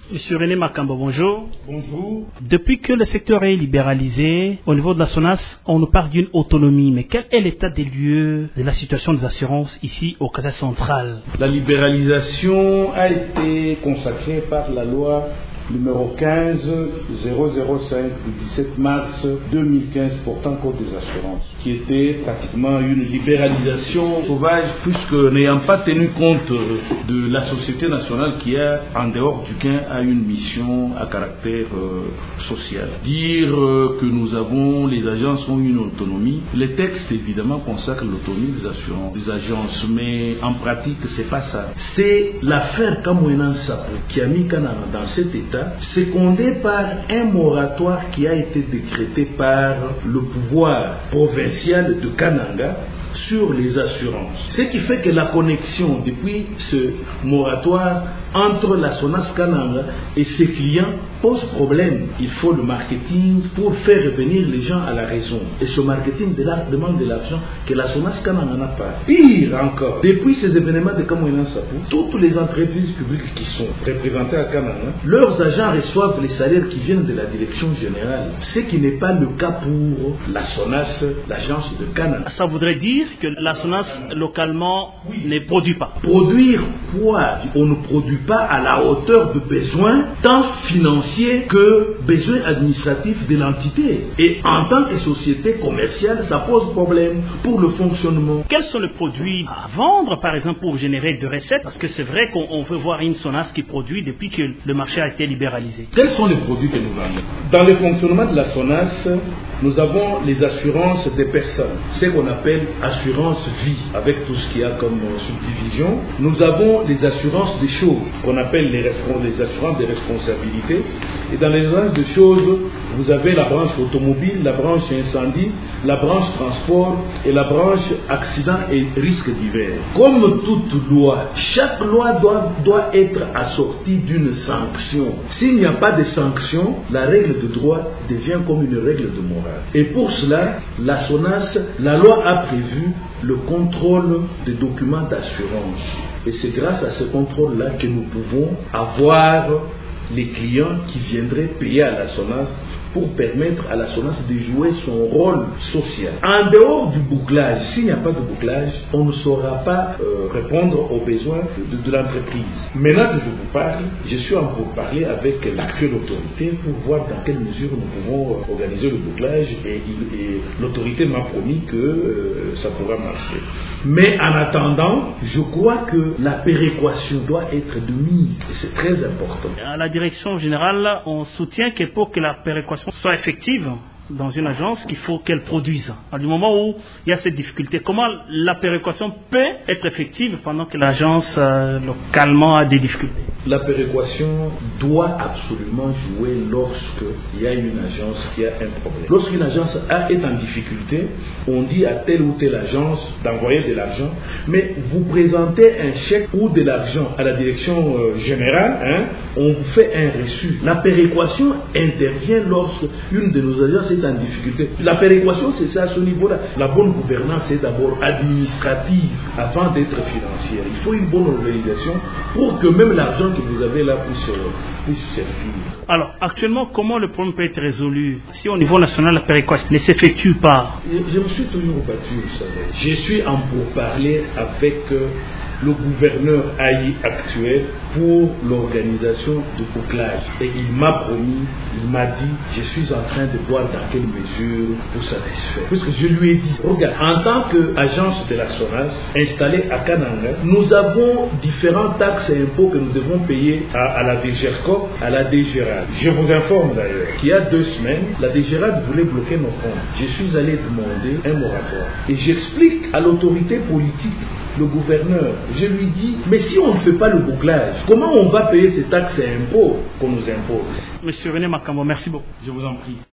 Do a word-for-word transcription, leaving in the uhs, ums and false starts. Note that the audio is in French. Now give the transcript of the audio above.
Monsieur René Makambo, bonjour. Bonjour. Depuis que le secteur est libéralisé, au niveau de la SONAS, on nous parle d'une autonomie. Mais quel est l'état des lieux de la situation des assurances ici au Casa central? La libéralisation a été consacrée par la loi numéro quinze zéro zéro cinq du dix-sept mars deux mille quinze portant code des assurances, qui était pratiquement une libéralisation sauvage, puisque n'ayant pas tenu compte de la société nationale qui a, en dehors du gain, a une mission à caractère euh, social. Dire euh, que nous avons, les agences ont une autonomie, les textes évidemment consacrent l'autonomie des assurances, des agences, mais en pratique c'est pas ça. C'est l'affaire Kamouenan Sapo qui a mis Kanana dans cet état, secondé par un moratoire qui a été décrété par le pouvoir provincial de Kananga sur les assurances. Ce qui fait que la connexion depuis ce moratoire entre la SONAS Kananga et ses clients pose problème. Il faut le marketing pour faire revenir les gens à la raison. Et ce marketing demande de l'argent que la SONAS Kananga n'a pas. Pire encore, depuis ces événements de Kamouenan Sapo, toutes les entreprises publiques qui sont représentées à Kananga, leurs agents reçoivent les salaires qui viennent de la direction générale. Ce qui n'est pas le cas pour la SONAS, l'agence de Kananga. Ça voudrait dire que la SONAS localement oui. ne produit pas. Produire quoi? On ne produit pas à la hauteur de besoins, tant financiers que besoins administratifs de l'entité. Et en tant que société commerciale, ça pose problème pour le fonctionnement. Quels sont les produits à vendre, par exemple, pour générer de recettes? Parce que c'est vrai qu'on veut voir une SONAS qui produit depuis que le marché a été libéralisé. Quels sont les produits que nous vendons? Dans le fonctionnement de la SONAS, nous avons les assurances des personnes, ce qu'on appelle assurance vie, avec tout ce qu'il y a comme subdivision. Nous avons les assurances des choses, qu'on appelle les, les assurances des responsabilités. Et dans les assurances des choses, vous avez la branche automobile, la branche incendie, la branche transport et la branche accident et risques divers. Comme toute loi, chaque loi doit, doit être assortie d'une sanction. S'il n'y a pas de sanction, la règle de droit devient comme une règle de morale. Et pour cela, la SONAS, la loi a prévu le contrôle des documents d'assurance. Et c'est grâce à ce contrôle-là que nous pouvons avoir les clients qui viendraient payer à la SONAS pour permettre à la SONAS de jouer son rôle social. En dehors du bouclage, s'il n'y a pas de bouclage, on ne saura pas euh, répondre aux besoins de, de l'entreprise. Maintenant que je vous parle, je suis en pour parler avec l'actuelle autorité pour voir dans quelle mesure nous pouvons organiser le bouclage et, et l'autorité m'a promis que euh, ça pourra marcher. Mais en attendant, je crois que la péréquation doit être de mise et c'est très important. À la direction générale, on soutient que pour que la péréquation soit effective dans une agence, qu'il faut qu'elle produise. À du moment où il y a cette difficulté, comment la péréquation peut être effective pendant que l'agence euh, localement a des difficultés? La péréquation doit absolument jouer lorsqu'il y a une agence qui a un problème. Lorsqu'une agence a, est en difficulté, on dit à telle ou telle agence d'envoyer de l'argent, mais vous présentez un chèque ou de l'argent à la direction euh, générale, hein, on vous fait un reçu. La péréquation intervient lorsque une de nos agences est en difficulté. La péréquation, c'est ça à ce niveau-là. La bonne gouvernance est d'abord administrative avant d'être financière. Il faut une bonne organisation pour que même l'argent que vous avez là puisse, puisse servir. Alors, actuellement, comment le problème peut être résolu si au niveau national la péréquation ne s'effectue pas? Je, je me suis toujours battu, vous savez. Je suis en pourparlers avec euh, le gouverneur Aïe actuel pour l'organisation de bouclage. Et il m'a promis, il m'a dit, je suis en train de voir dans quelle mesure vous satisfaire. Puisque je lui ai dit, regarde, en tant qu'agence de la SONAS installée à Kananga, nous avons différents taxes et impôts que nous devons payer à, à la D G R C O P, à la D G R A D. Je vous informe d'ailleurs qu'il y a deux semaines, la D G R A D voulait bloquer nos comptes. Je suis allé demander un moratoire. Et j'explique à l'autorité politique, le gouverneur, je lui dis, mais si on ne fait pas le bouclage, comment on va payer ces taxes et impôts qu'on nous impose? Monsieur René Makambo, merci beaucoup. Je vous en prie.